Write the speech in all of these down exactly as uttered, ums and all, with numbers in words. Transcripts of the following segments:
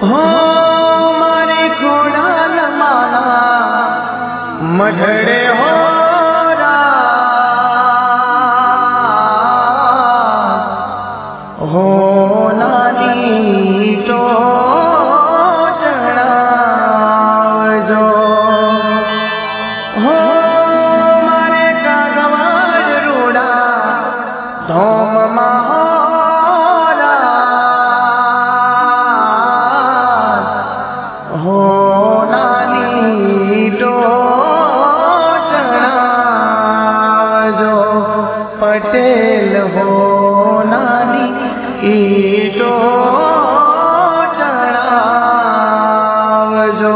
हो मारे खोडाल माना मढड़े हो हो नानी तो जणावजो हो मारे कागवाज रूड़ा धोम माहोरा हो नानी तो जणावजो पटेल हो नानी ईटो जणावजो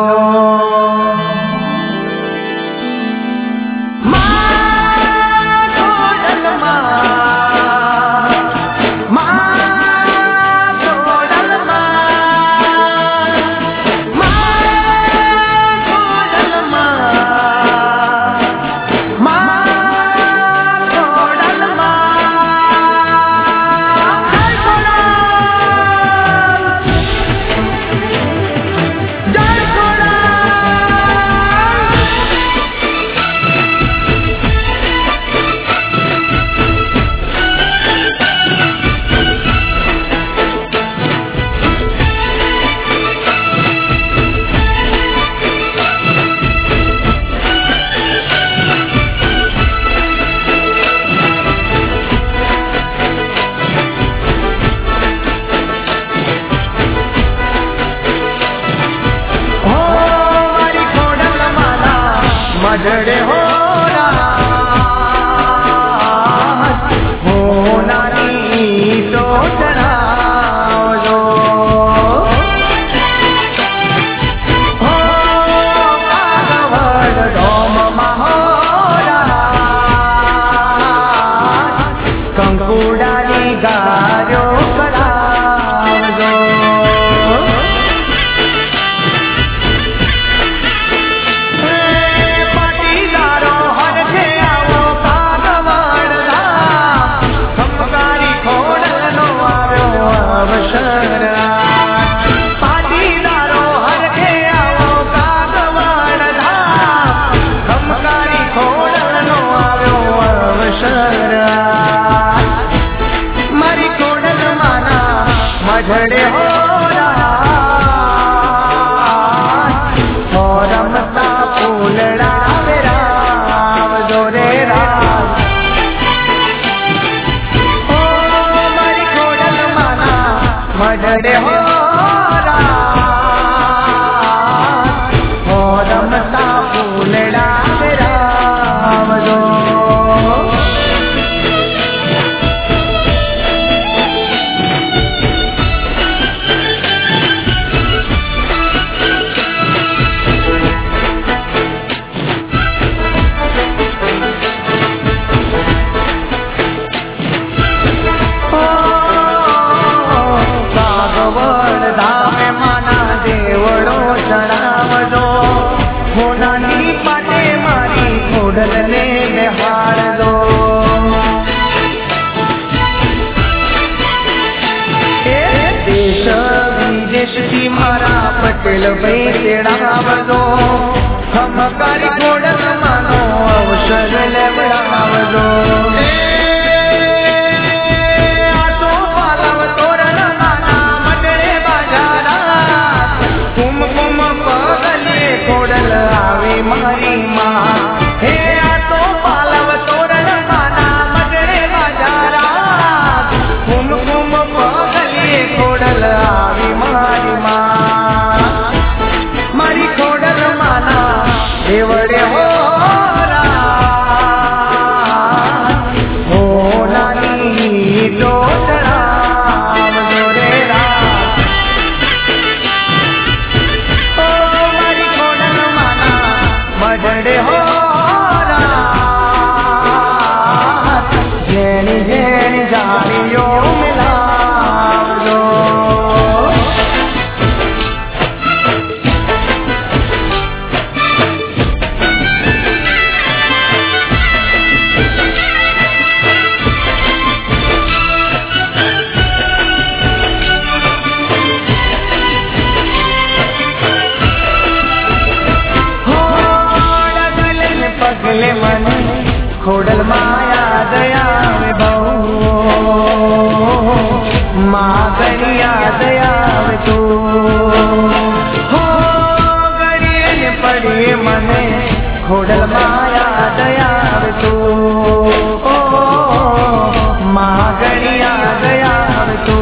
मढड़े हो हो नानी तो जणावजो हो कागवड धोम माहोरा कंकुडानी गार्यो करावजो मारी खोडल माना मढड़े हो रमता फूलड़ा मेरा जोरे राम ओ मारी खोडल माना मढड़े हो रमता फूलड़ा मेरा जो जणावजो हो नानी पाटे मारी खोडल ने बेहारजो देश विदेश थी मारा पटेल भाई तेड़ावजो हम कारी खोडल मानो अवसर लेवड़ावजो खोडल आवे मारी माँ हे आतो पालव तोरण माना मडड़े बाजारा घूम घूम पगलिए खोडल आवे मारी माँ मारी खोडल माना देवड़े हो हो नानी तो मढड़े हो जेनी जेनी जानियो मिलावजो માં ઘણી યાદ આવે તો હો ઘડીએ ને પડીએ મને ખોડલમાં યાદ આવે તો માં ઘણી યાદ આવે તો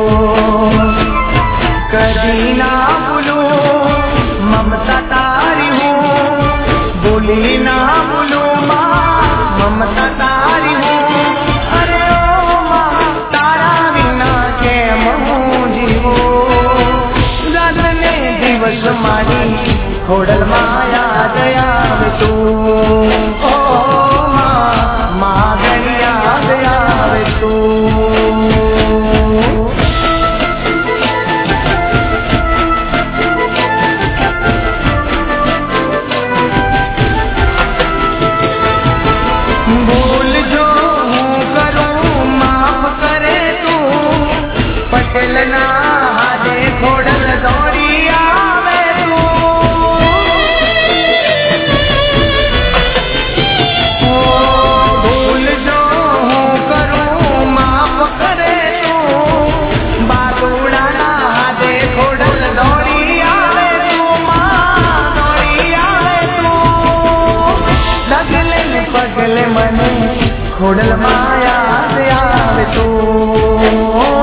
કદી ના ભૂલું મમતા તારી હું ભૂલી ના ભૂલું માં મમતા તારી હું અરે ઓ માં તારા વિના કેમ હું જીવું રાત ને દિવસ મારી ખોડલમાં યાદ આવે તું ઓ માં માં ઘણી યાદ આવે તું ખોડલ દોડી આવે ભૂલ જો હું કરું માફ કરે તું બાલુડાના હાથે ખોડલ દોડી આવે તું માં દોડી આવે તું ડગલે ને પગલે મને ખોડલમાં યાદ આવે તું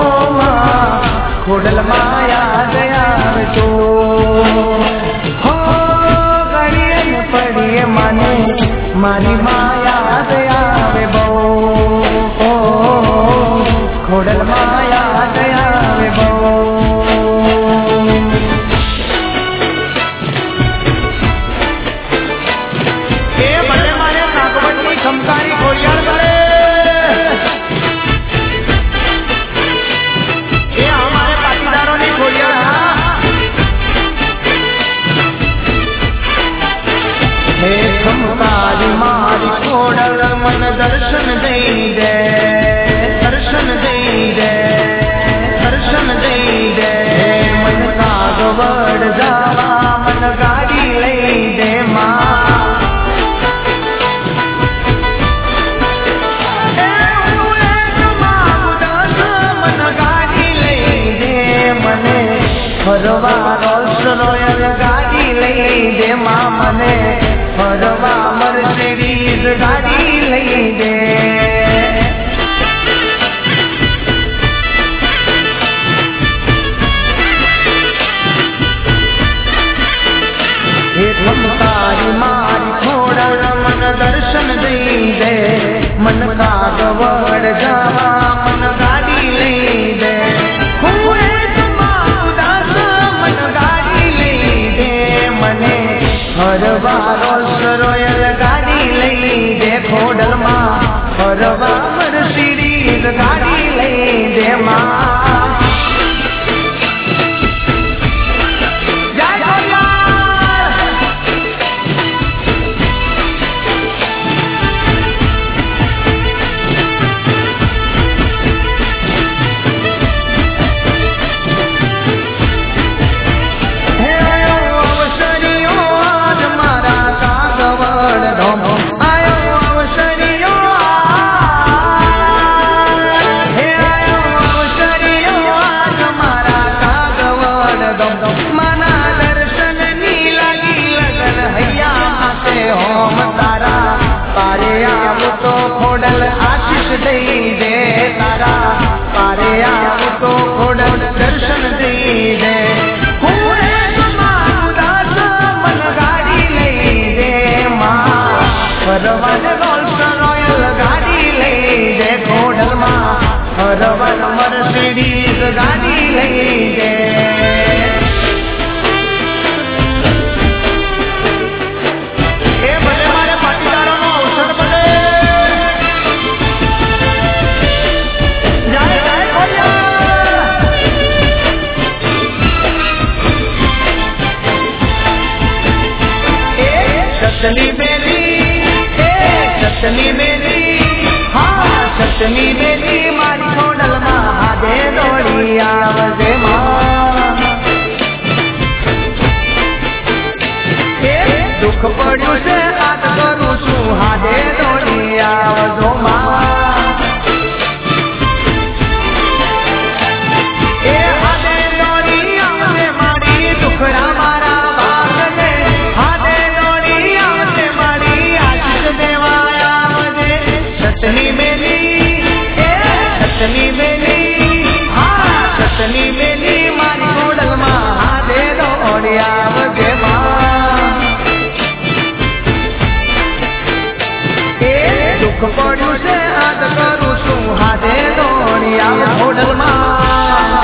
ખોડલમાં યાદ આવે તો હો ઘડીએ ને પડીએ મને મારી માં યાદ આવે બહુ ખોડલમાં યાદ આવે બહુ એ ભલે મારે નાગવટની ખમકારી ખોડિયાર કરે ખમકારી મારી ખોડલ મન દર્શન દઈ દે દર્શન દઈ દે દર્શન દઈ દે મન કાગવડ જાવા મન ગાડી લઈ દે માં મન ગાડી લઈ દે મને ફરવા રોલ્સ રોયલ ગાડી લઈ દે માં મને ફરવા મર્સિડીઝ ગાડી લઈ દે હે ખમકારી મારી ખોડલ મન દર્શન દઈ દે મન કાગવડ જવા મન ગાડી લઈ દે હું મન ગાડી લઈ દે મને ફરવા રોલ્સ રોયલ ગાડી લઈ દે ખોડલમાં ફરવા મર્સિડીઝ ગાડી લઈ દે માં ખોડલ આશીષ દઈ દે તારા પારે આવ તો ખોડલ દર્શન દઈ દે હું ઉદાસ મન ગાડી લઈ દે માં ફરવન રોલ્સ રોયલ ગાડી લઈ દે ખોડલમાં ફરવન મર્સિડીઝ ગાડી લઈ દે सतली बेली सतली बेली हाँ सतली बेली मारी खोडल महादे दौड़ी आवजे मां दुख पड़्यू से हाथ करू छू हादे दौड़ी आवजो मां ખોડલમાં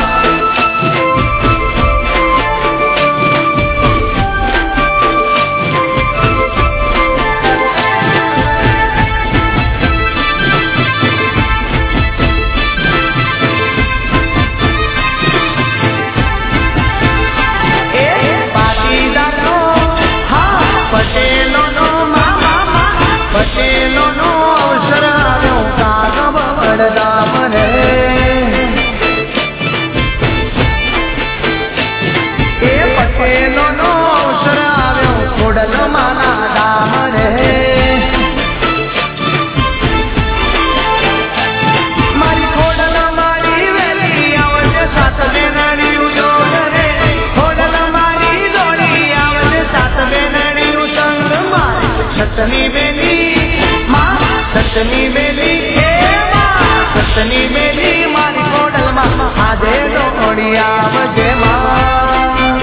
સતની બેલી માં સતની બેલી હે માં સતની બેલી મારી ખોડલમાં આજે દોડી આવજે માં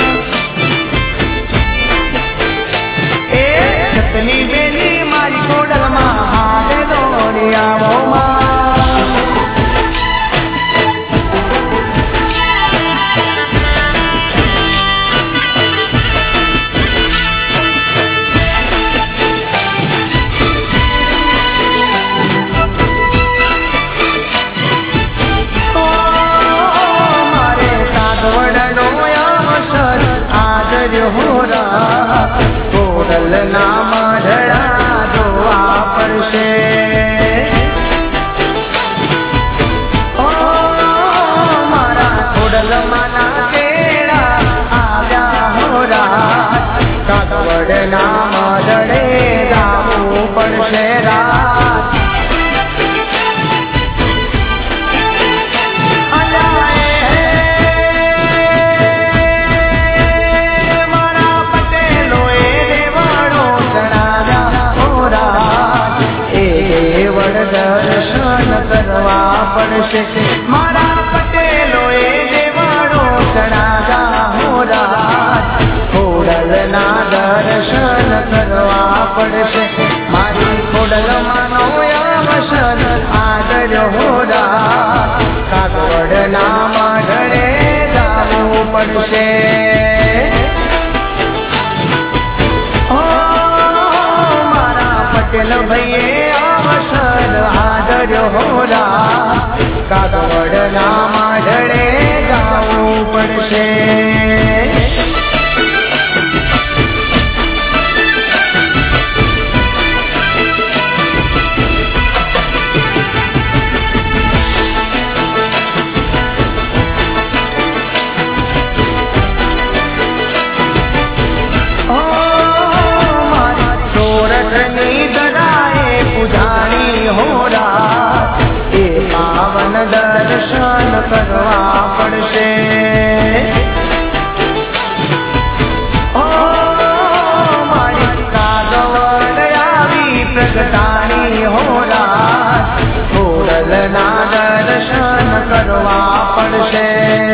એ સતની બેલી મારી ખોડલમાં આજે દોડી આવો માં ખોડલ નામ ઢળા જોવા પડશે મારા ખોડલ માના કેળા આવ્યા હોરા કાગવડ નામ ઢળે જાવું પડશે રાત દર્શન કરવા પડશે મારા પટેલોએ દેવાળો ચડાવ્યા હોરા ખોડલના દર્શન કરવા પડશે મારી ખોડલમાંનો અવસર આદર હોરા કાગવડના માંડળે જાવું પડશે મારા પટેલ ભાઈએ આદર હોરા કાગવડના માંડળે જાવું પડશે સોરઠની દરાએ પૂજારી હોરા એ પાવન દર્શન કરવા પડશે ઓ મારી કાગવડ આવી પ્રગટાણી હોરા ખોડલના દર્શન કરવા પડશે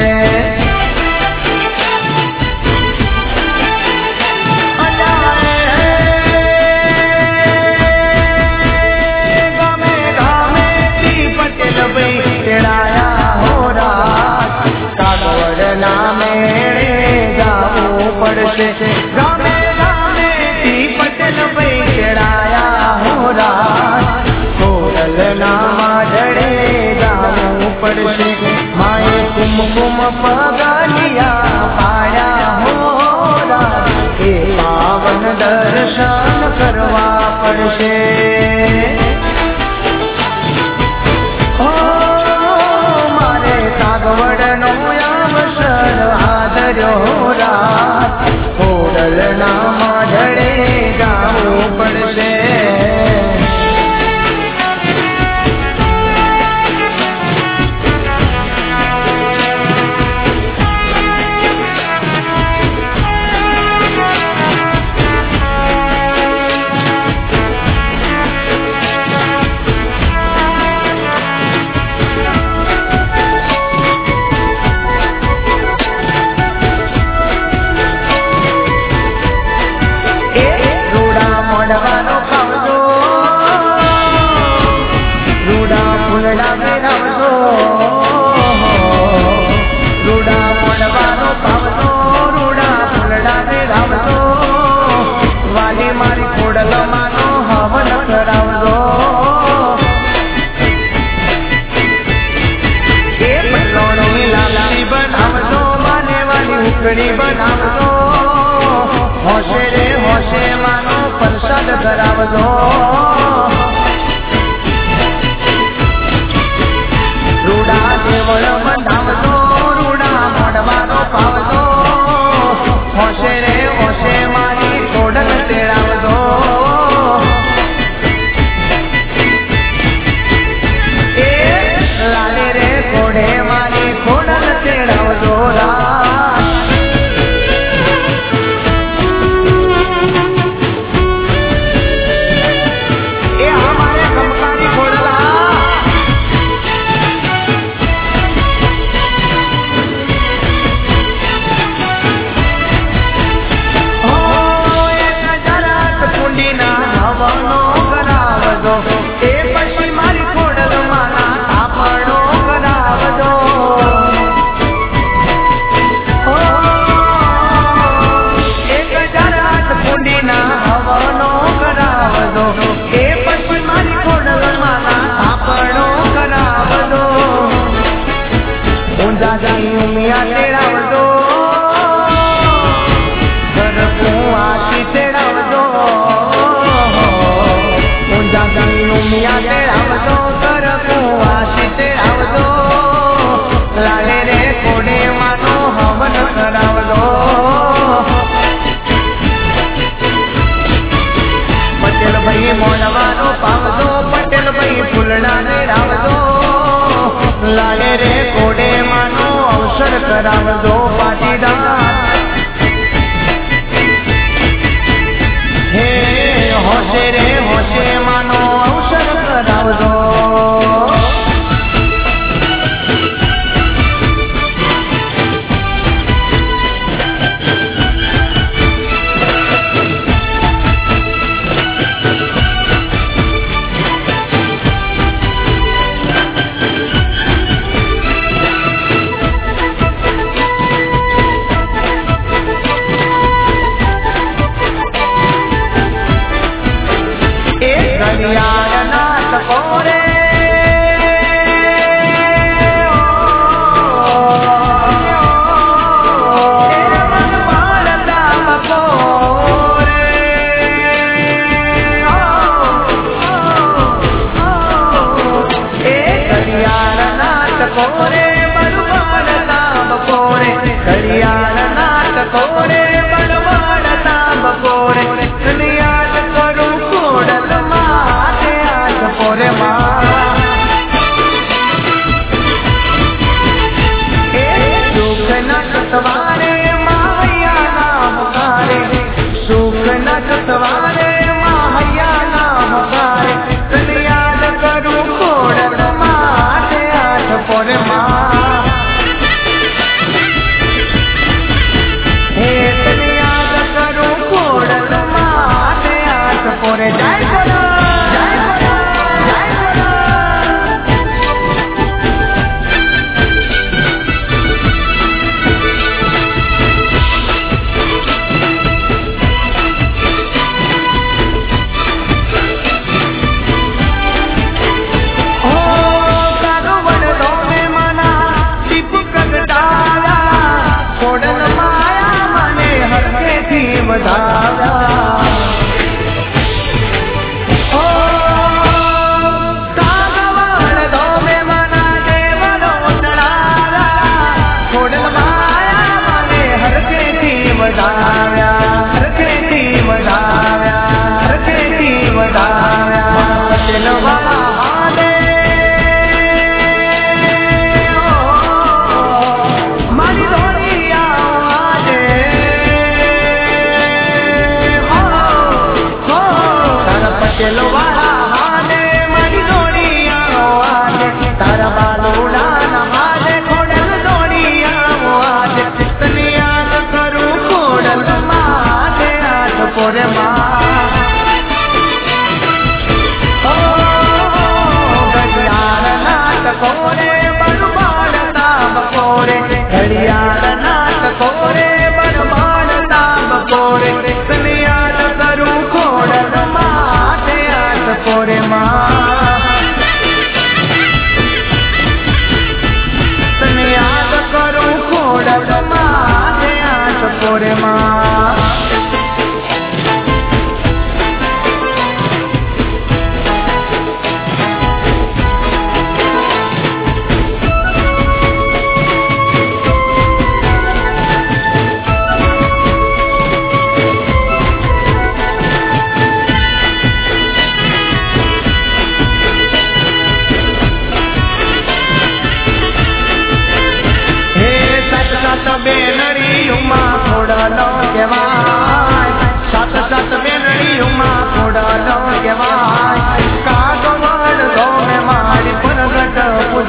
પડશે ગામે ગામે થી પટેલ ભાઈ ચડાયા હોરા ખોડલના માંડળે જાવું પડશે માએ કુમકુમ પગલિયા પાડ્યા હોરા એ પાવન દર્શન કરવા પડશે મારે કાગવડનો અવસર આદર હોરા ખોડલના માંડળે જાવું પડશે સુખડી બનાવજો હોશે રે હોશે માનો પ્રસાદ ધરાવજો રૂડા દેવળ બંધાવજો રૂડા મોડવાનો પાવજો હોશે રે હોશે મારી ખોડલ તેડાવજો એ લાલે રે ઘોડે મારી ખોડલ તેડાવજો એ અમારે ગમકારી ખોડલા मिया तेड़ावजो करकू आशी तेड़ावजो ऊंजा गणू मिया तेड़ावजो करकू आशी तेड़ावजो लाले रे कोडे मानो हवन करावजो पटेल भाई मोनवानो पावजो पटेल भाई फूलना तेड़ावजो लाले रे कोडे मानो अवसर करावजो पाटीदार हे होशे रे होशे मानो अवसर करावजो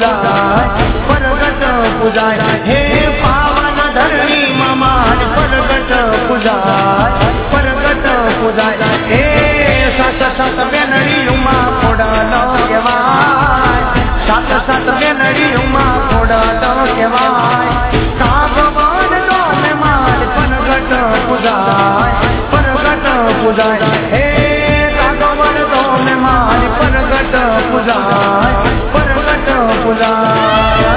પૂજાય પરગટ પૂજાય હે પાવન ધરણી મારી પરગટ પૂજાય પરગટ પૂજાય હે સાત સાત બેનડીઓમાં ખોડાલો કહેવાય સાત સાત બેનડીઓમાં ખોડાલો કહેવાય કાગવાડ ડોમે મારી પરગટ પૂજાય પરગટ પૂજાય હે કાગવાડ ડોમે મારી પરગટ પૂજાય પરગટ પૂજાય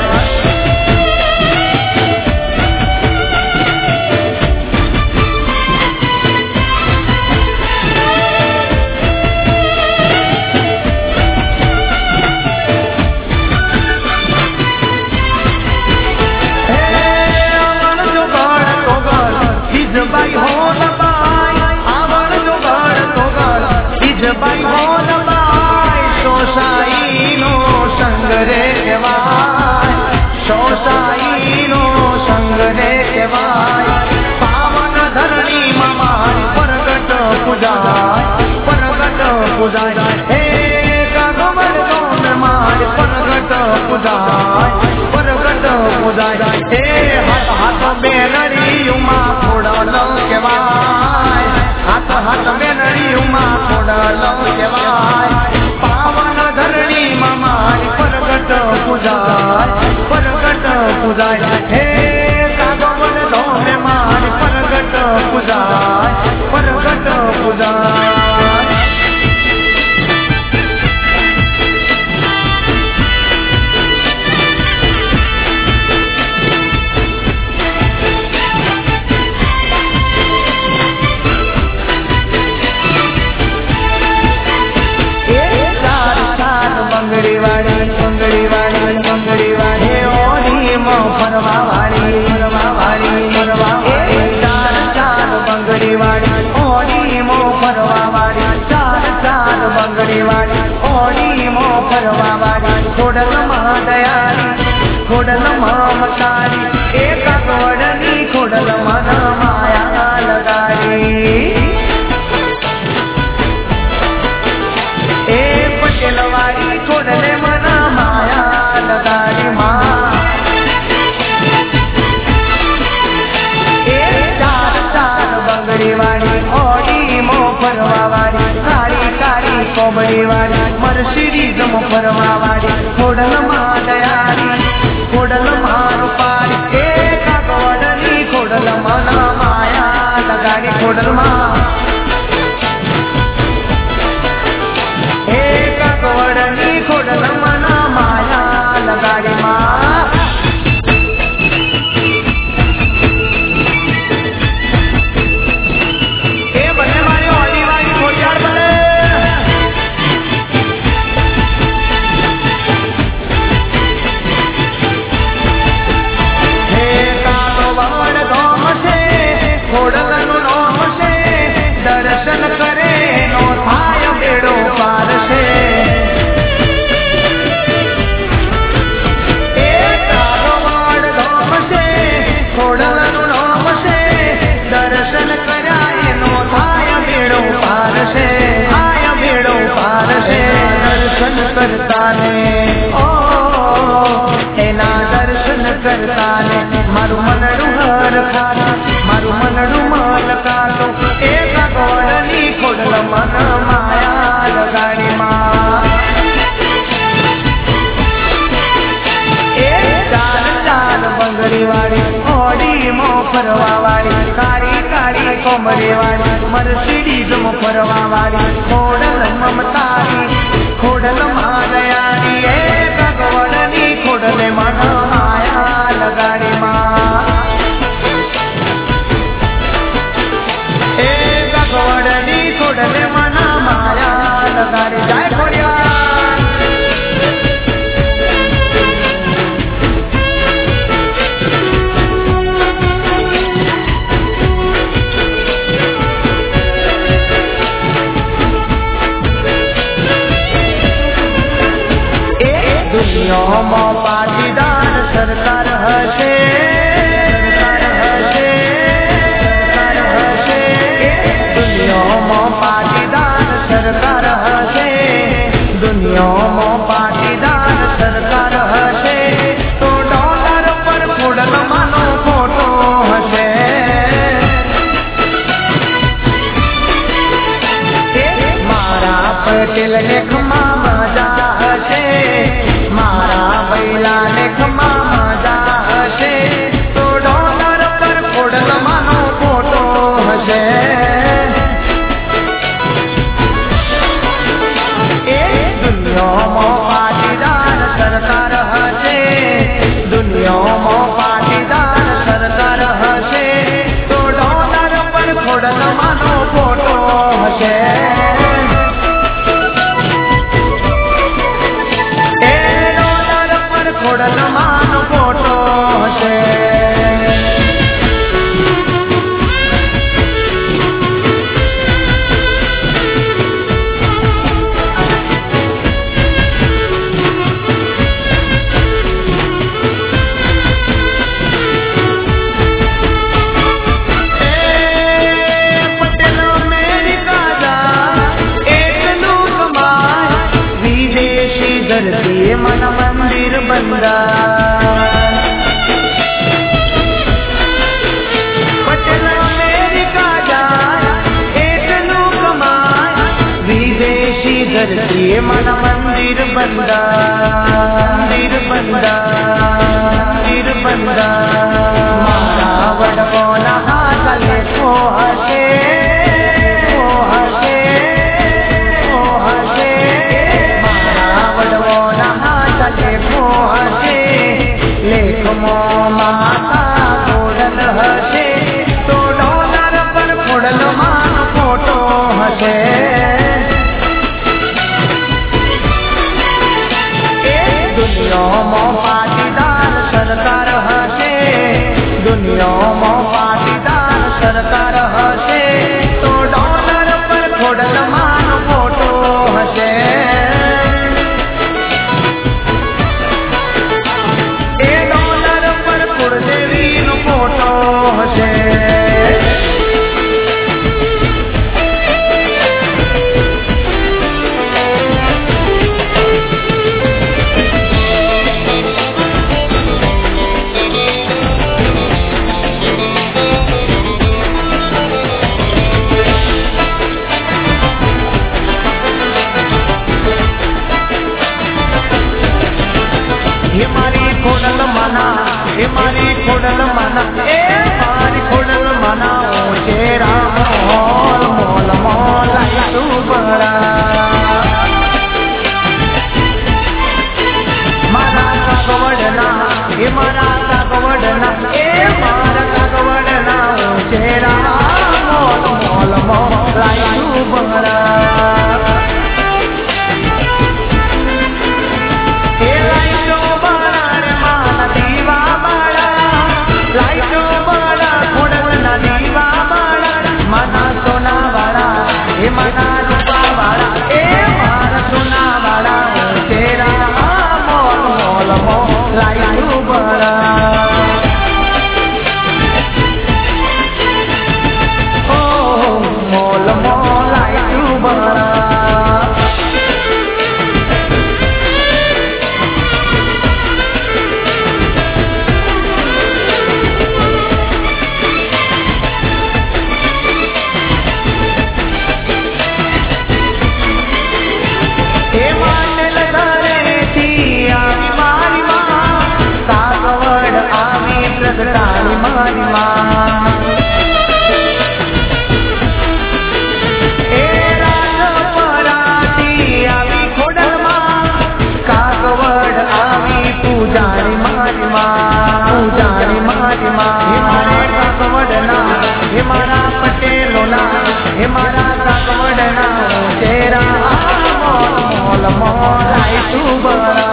बाई हो बाई आवड़ जो गढ़ तो गढ़ इज बाई हो बाई सोसाई नो संग रे केवाय सोसाई नो संग रे केवाय पावन धरणी मारी परगट पूजाय परगट पूजाय हे कागवड़ डोम मारी परगट पूजाय परगट पूजाय हे हाथ हाथ बेनड़ीयुमा खोडालो केवाय हाथ हाथ बेनड़ीयुमा खोडालो केवाय पावन धरणी मारी परगट पूजाय परगट पूजाय हे कागवड़ डोम मारी परगट पूजाय परगट पूजाय બંગડી વાળી બંગડી વાળી બંગડી વાળી ઓડી મો ફરવા વાળી ફરવા વાળી ફરવા વાળી ચાર ચાર બંગડી વાળી ઓડી મો ફરવા વાળી ચાર ચાર બંગડી વાળી ઓડી મો ફરવા વાળી ખોડલ માં દયાળી ખોડલ માં મતારી એક ગોડની ખોડલ માં માયા લગાડી ए पटेलवाड़ी खोडले मना माया लगाड़ी माँ ए चार चार बंगड़ी वाली ओडी मो फरवा वाली काली काली कोमड़ी वाली मर्सिडीज मो फरवा वाली खोडल माँ दयाली खोडल माँ रूपाली ए कागवड़नी खोडल मना माया लगाड़ी खोडल माँ वड़नी खोडल मना माया लगाड़ी माँ ए बने मारी ओडी वाली खोचार बने हे कागवड़ धोम से खोडल नु नोम से दर्शन करे नो थाय बेड़ो पार से दर्शन कराए नो थाय बेड़ो पार से आया बेड़ो पार से दर्शन करता ने ओ एना दर्शन करता ने मारू मनडू हर खातो मारू मनडू माल कातो एक गोड़नी खोडल मन माया लगाड़ी माँ ए चार चार बंगड़ी वाली ओडी मो फरवा वाली काली काली कोमड़ी वाली मर्सिडीज मो फरवा वाली खोडल ममतारी खोडल मादयारी ए कागवड़नी खोडले मन माया लगाड़ी माँ ए कागवड़नी खोडले मन माया लगाड़ी जाय खोड़िया दुनिया में पाटीदार बंदा वीर बंदा वीर बंदा मारा वडवो नहा चले को हसे को हसे को हसे मारा वडवो नहा चले को हसे लेख मो माता कोडल हसे तो डॉलर पर फोड़ल मान फोटो हसे दुनिया में पाटीदार सरकार हसे दुनिया में पाटीदार सरकार हसे तो डॉलर पर फोड़ल मान फोटो हसे ए डॉलर पर कुलदेवी नो फोटो हसे ये मारी खोडल मना ये मारी खोडल मना ए मारी खोडल मना ओ चेरा मोल मोल मोल तू बड़ा मारा कागवडना ये मारा कागवडना ए मारा कागवडना ओ चेरा मोल मोल मोल तू बड़ा ए मना रूपा वाला ए मारा सोना वाला तेरा मोल मोल मोल लाइटू बड़ा ओ मोल मोल लाइटू बड़ा रानी मारी माँ ए राज पराती आवी खोडल माँ कागवड आवी पूजारी मारी माँ पूजारी मारी माँ हे मारे कागवड ना हे मारा पटेलो ना हे मारा कागवड ना तेरा मोल मोल आई तू बड़ा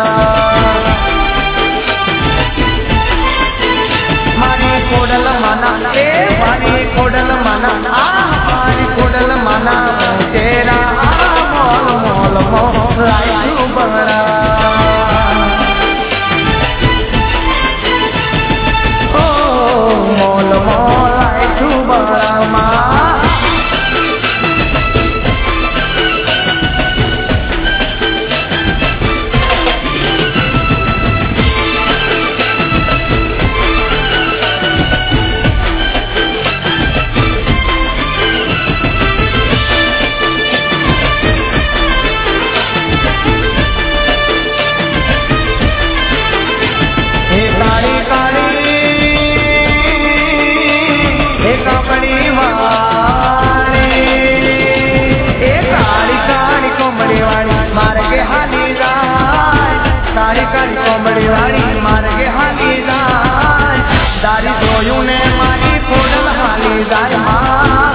खोडल मना ए मारी खोडल मना आ मारी खोडल मना तेरा मोल मोल मोल आई बड़ा ओ मोल मोल आई बड़ा माँ कोमड़ी वाली मार के हाली जाए दारी जोयू ने मारी खोडल हाली जाए माँ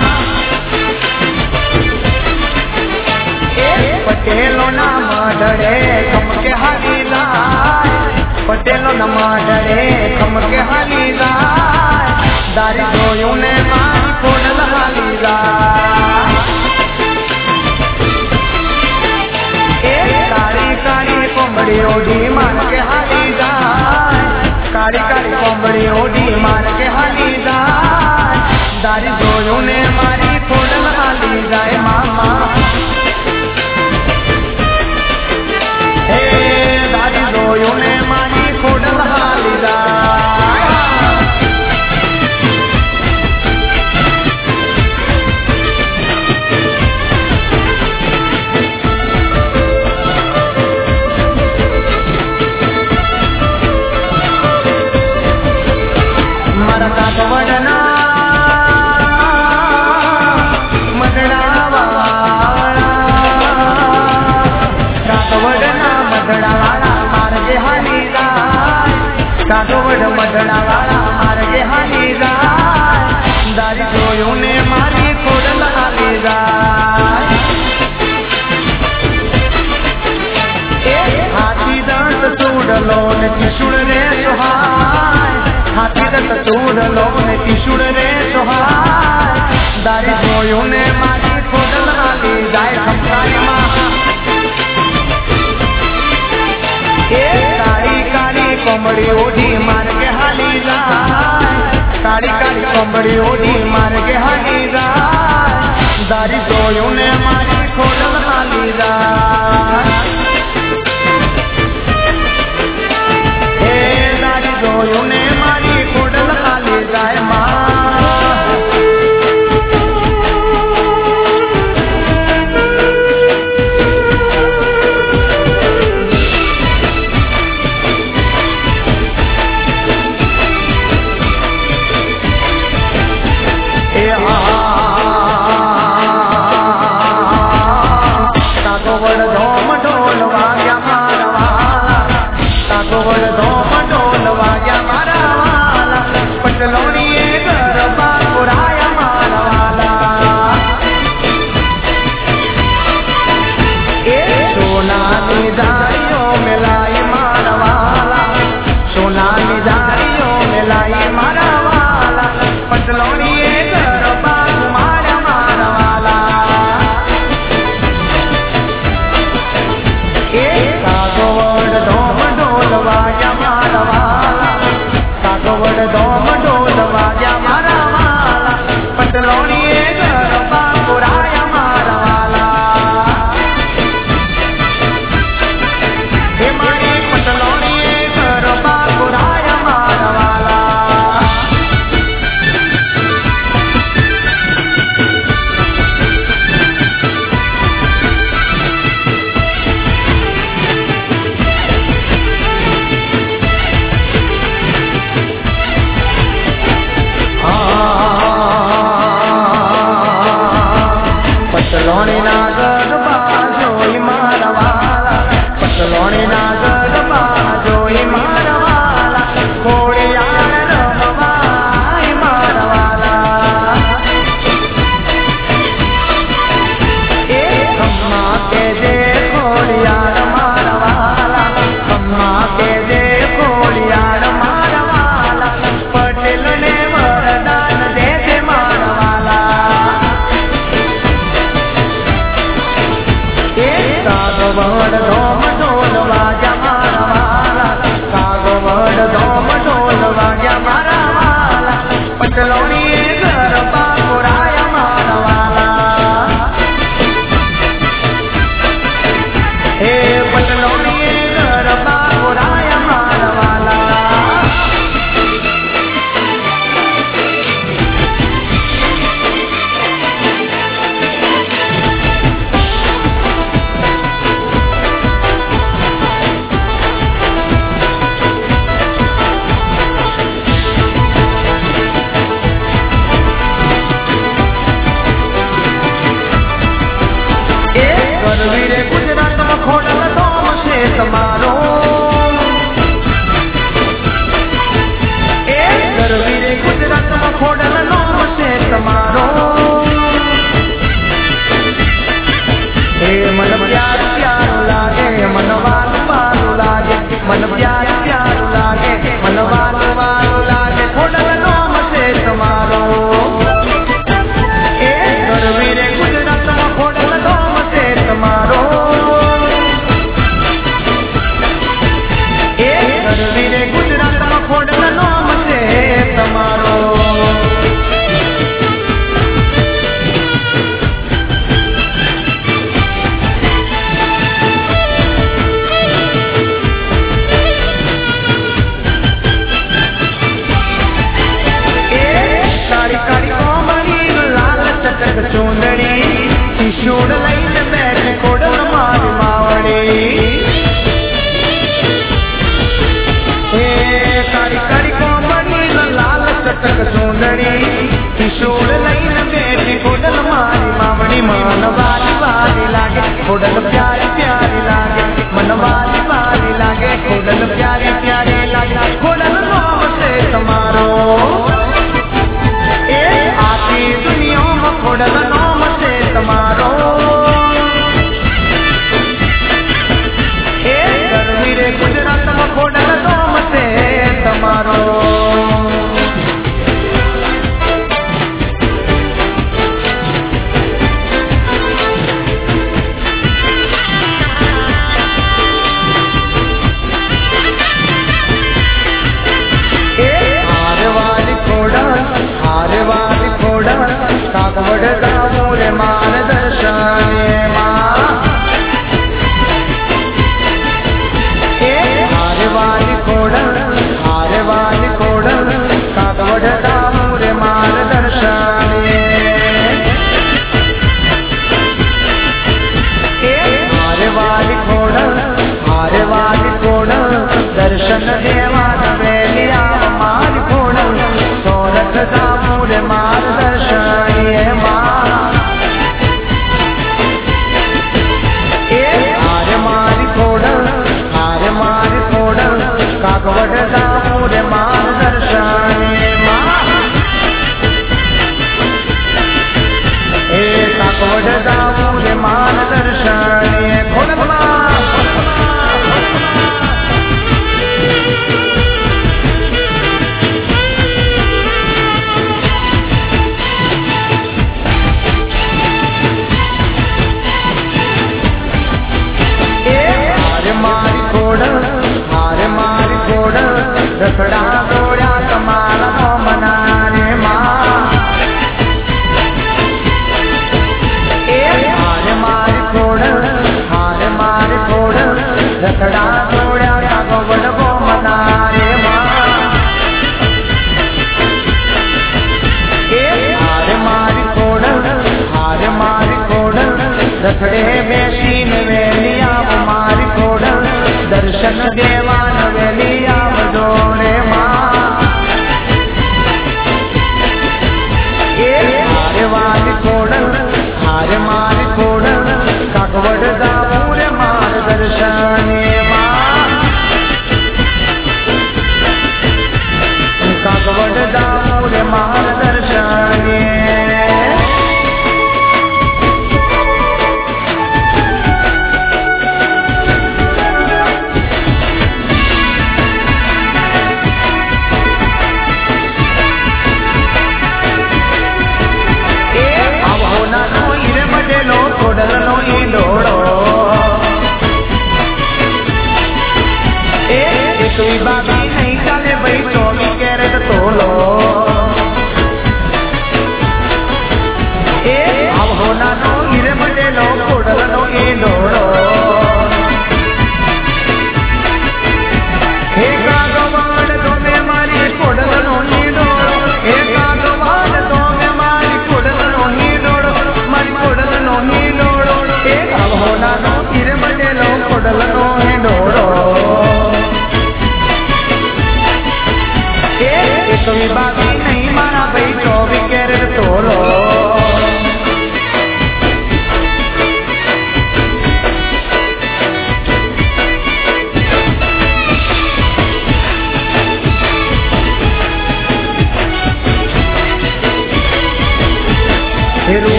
पटेलो ना माडरे खम के हाली जाए पटेलो ना माडरे खम के हाली जाए दारी जोयू ने मारी खोडल हाली जाए काली काली कोमड़ी ओढ़ी मार के हाली जाए काली काली कोमड़ी ओढ़ी मार के हाली जाए दारी जोयू ने मारी खोडल हाली जाए मामा हे दारी जोयू ने मारी खोडल हाली जाए કાપી દત ચૂડલો ને કિશોર રે સોહાય દારી જોયું ને મારી ખોડલ હાલી જાય ખમકારીમાં એ કાળી કાળી કોમડી ઓઢી માર્ગે હાલી જાય કાળી કાળી કોમડી ઓઢી માર્ગે હાલી જાય દારી જોયું ને મારી ખોડલ હાલી જાય એ દારી જોયું ને મારી ખોડલ હાલી જાય માં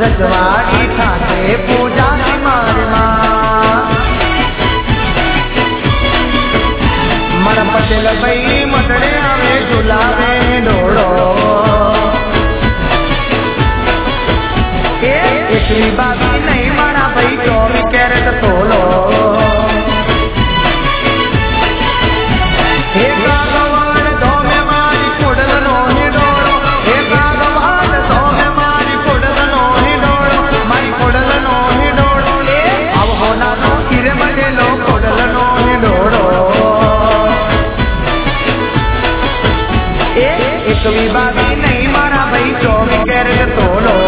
રજવાડી થાશે પૂજાની મારમાં મારા પટેલ ભાઈ મટડે આવે ઝુલાવે ડોળો એકલી બાકી નહીં મારા ભાઈ ચોવીસ કેરેટ તોલો હે ભગવાન ધોમે મારી કુડલનો હિડોળો હે ભગવાન ધોમે મારી કુડલનો હિડોળો મારી કુડલનો હિડોળો એ આવહોનાનો કિરે બનેલો કુડલનો હિડોળો એ એકલી બાકી નહીં મારા ભાઈ ચોવીસ કેરેટ તોલો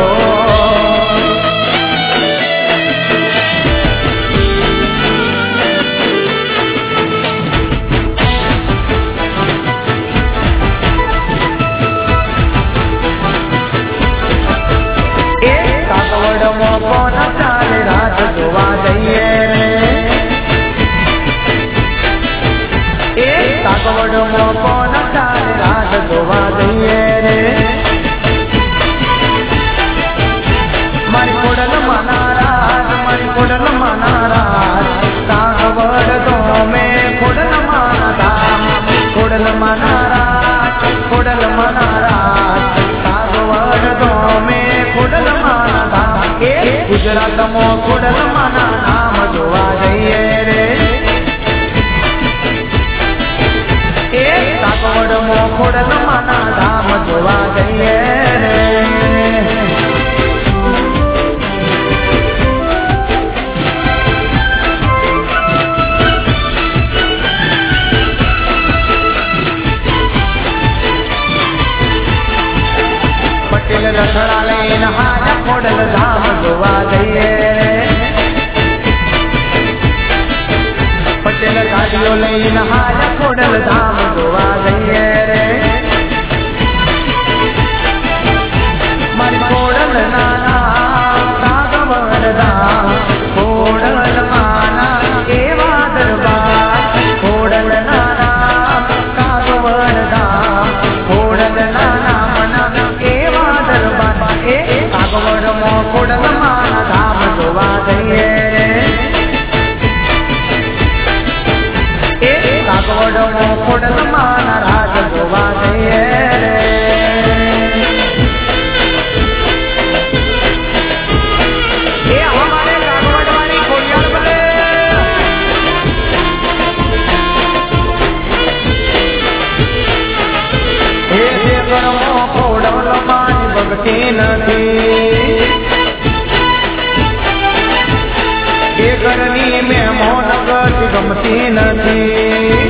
કોના ચાલે રાત જોવા જઈએ રે એ કાકવડમાં કોના ચાલે રાત જોવા જઈએ રે મારી કોડલ મનારાજ મારી કોડલ મનારાજ કાકવડ તો મેં કોડલ માનારાજ કોડલ મનારાજ કોડલ મનારાજ કાકવડ તો મેં કોડલ માનારાજ ગુજરાતમાં કોડલ માના નામ જોવા જઈએ રે એ કાકવડમાં કોડલ માના ધામ જોવા જઈએ રે પટેલ રસડા લઈને હાજા કોડલ ધામ જોવા જઈએ પટેલ ગાડીઓ લઈને હાજા કોડલ ધામ જોવા જઈએ રે મારી કોડલ નાના કાગવડ ધામ કોડલ માના એવા દરબાર કોડલ નાના કાગવડ ધામ કોડલ નાના મના એવા દરબાર એ કાગવડમાં કોડલ માના ધામ જોવા જઈએ એ કાગવડમાં કોડલ માના રાજ જોવા જઈએ એ અમારે કાગવડવાળી ખોડિયાર બને એ જે કરમો કોડલ માની ભક્તિ નથી એ ઘરની મેં મોન ગતિ ગમતી નથી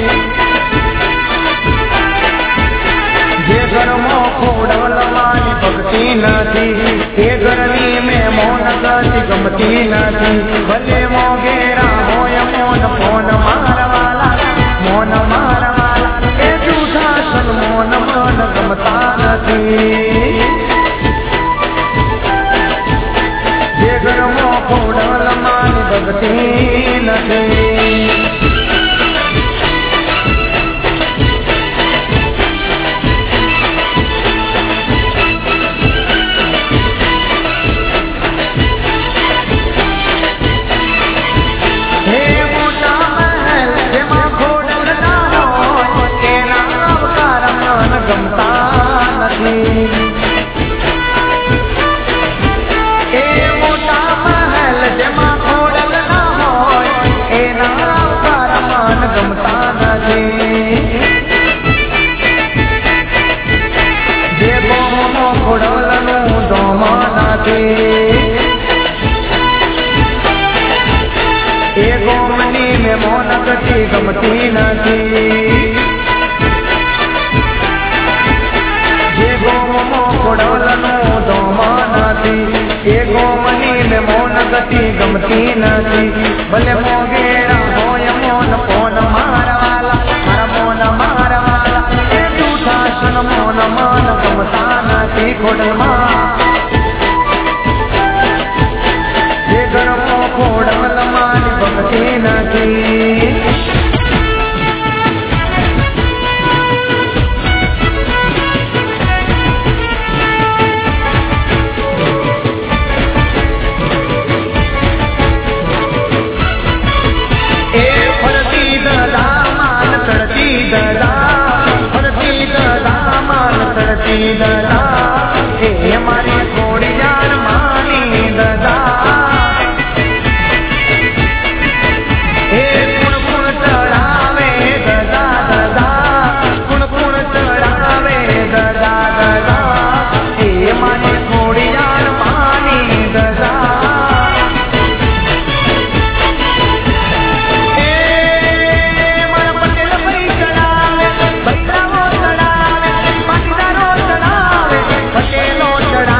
જે ઘરમાં ખોડલ માની ભક્તિ નથી એ ઘરની મેં મોન ગતિ ગમતી નથી ભલે મોગેરા હોય મોન મોન મારવાલા મોન મારવાલા એ જૂઠા સન મોન મન ગમતા નથી જે ઘરમાં ખોડલ માની ભક્તિ નથી હે મોટા મહેલ જેમાં ખોડલ ના હોય એના અવતાર મન ગમતા નથી એ મોટા મહેલ જેમાં ખોડલ ના હોય એના અવતાર મન ગમતા નથી જે ગોમનો ખોડલનું ધોમ નથી એ ગોમની મેં મોન ગતિ ગમતી નથી જે ગોમનો ખોડલનું ધોમ નથી એ ગોમની મેં મોન ગતિ ગમતી નથી ભલે મોગેરા હોય મોન ફોન મારવાલા મારા મોન મારવાલા એ જૂઠા સન મોન મન ગમતા નથી ખોડલમાં જે ઘરમાં ખોડલ માની ભક્તિ નથી ની દદા એ મારી થોડી જાન માની દદા એ કુણ કુણ ચડાવે દદા દદા કુણ કુણ ચડાવે દદા દદા એ મારી થોડી જાન માની દદા પટેલો ચડાવે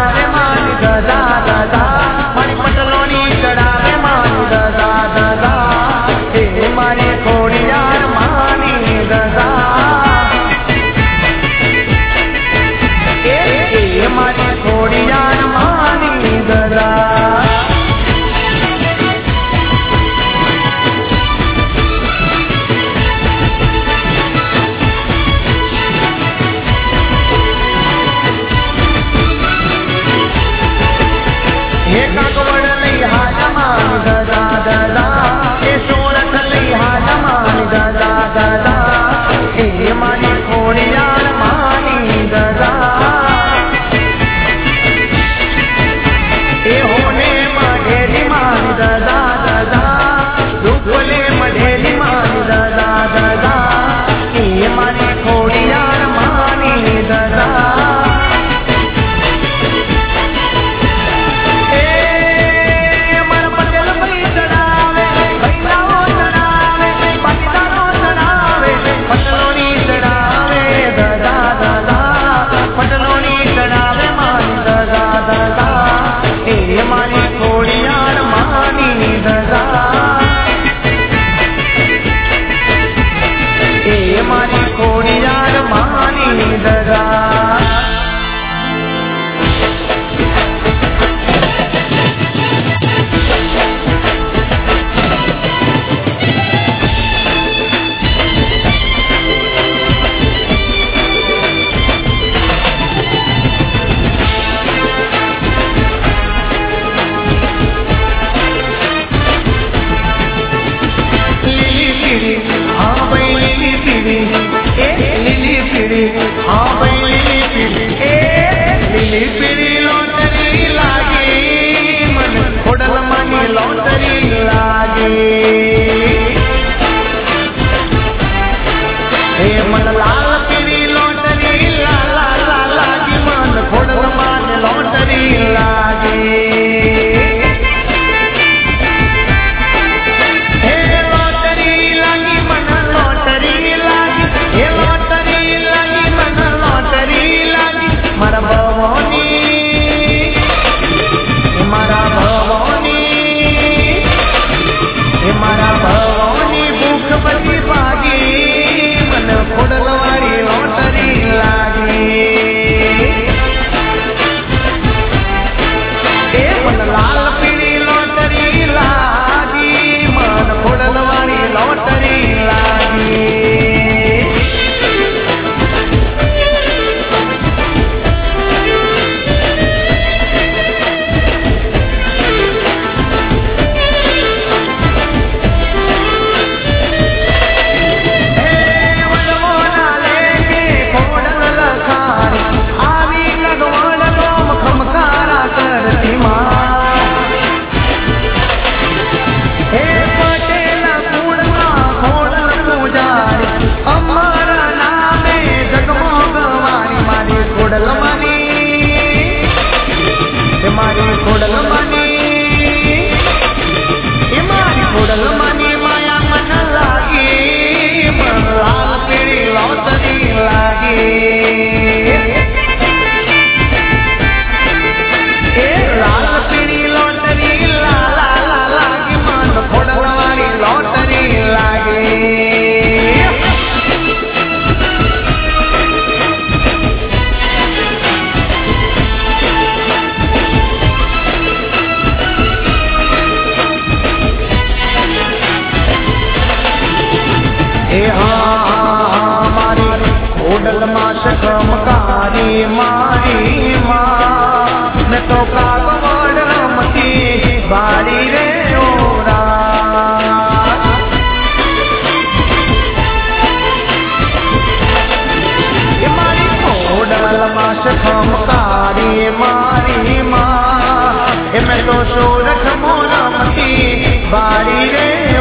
खमकारी मारी माँ मैं तो सोरठ मोना मती बारी रे ओ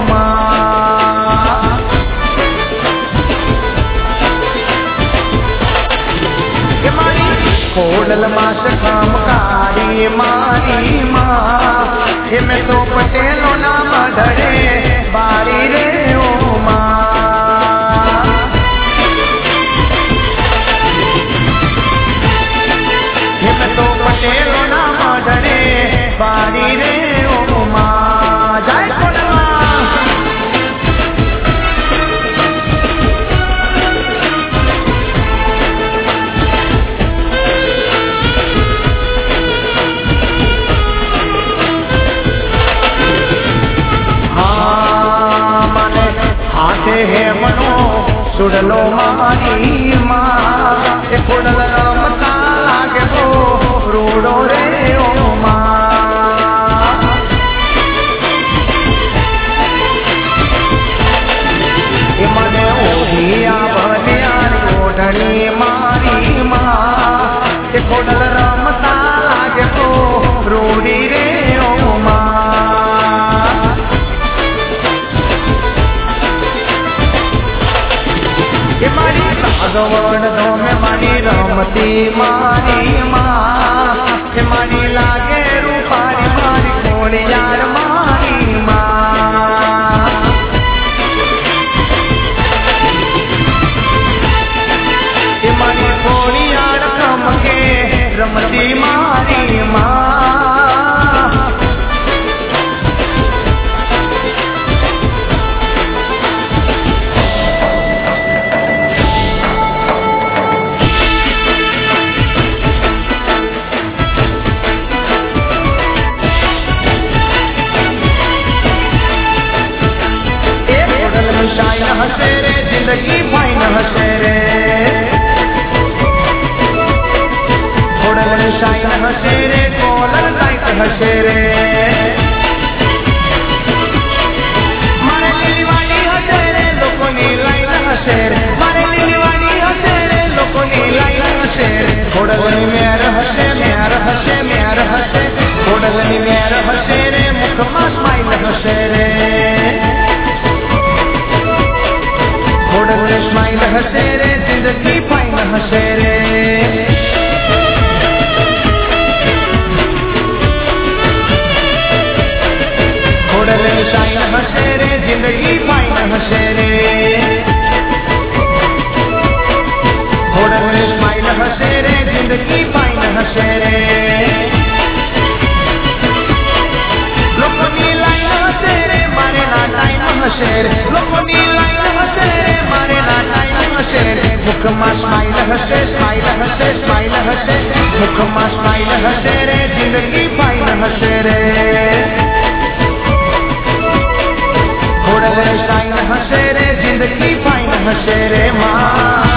माँ कोडल मास खमकारी मारी माँ मैं तो पटेलो नाम धरे बारी रे ओ माँ तो पटेलो नाम धरे बारी रे ओ माँ जय कोडला हाँ माने हाथे है मनो सुडलो मारी माँ कोडल रमता लागे वो रोडो रे ओ माँ मने ओढ़िया बनियारी ओढ़नी मारी माँ कोडल रमता लागे वो रोडी रे ओ माँ मारी सागवण दो में मारी रमती मारी माँ मारी लागे रूपारी मारी कोड़ी यार मारी माँ मारी कोड़ी यार कम के रमती मारी माँ जिंदगी फाइन हसे रे थोड़ा शाइन हसे रे कॉलर लाइट हसे रे मारे नीलीवाली हसे रे लोगों नी लाइन हसे रे मारे नीलीवाली हसे रे लोगों नी लाइन हसे रे थोड़ा गनी मेर हसे मेर हसे मेर हसे थोड़ा गनी मेर हसे रे मुख में स्माइल हसे रे स्माइल हसे रे जिंदगी फाइन हसे रे खोडल शाइन हसे रे जिंदगी फाइन हसे रे खोडल स्माइल हसे रे जिंदगी फाइन हसे रे लोगों नी लाइन हसे रे मारे ना टाइम हसे रे लोगों नी लाइन हसे रे मारे ना टाइम हसे रे मुख में स्माइल हसे स्माइल हसे स्माइल हसे मुख में स्माइल हसे रे जिंदगी फाइन हसे रे थोड़ा शाइन हसे रे जिंदगी फाइन हसे रे माँ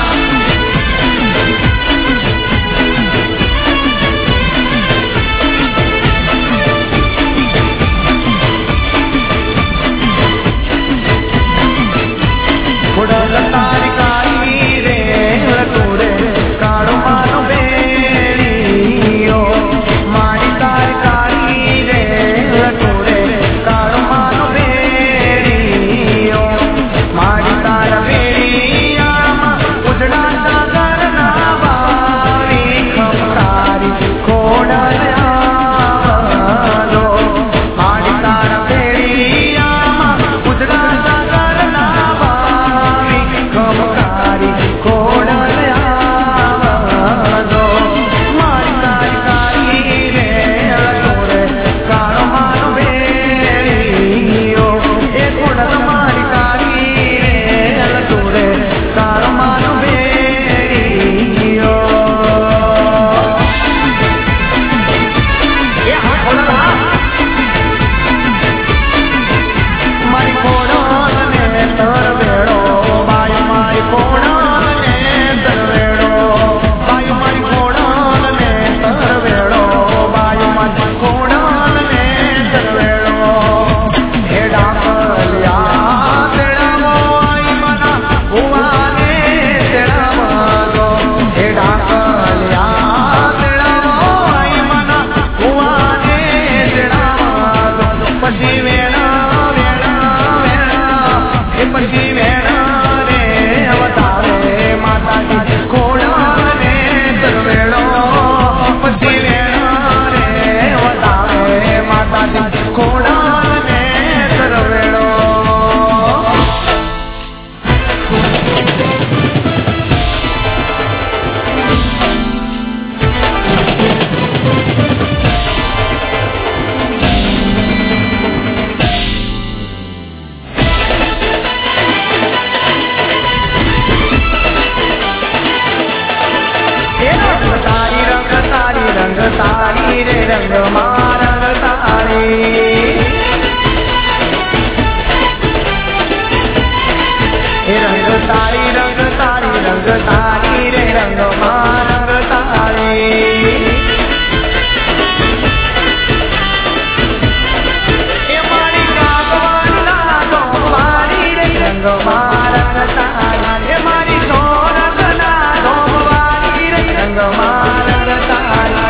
तारी कारी रे लटूरे काड़ो मानो बेड़ियो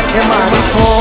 એ મારી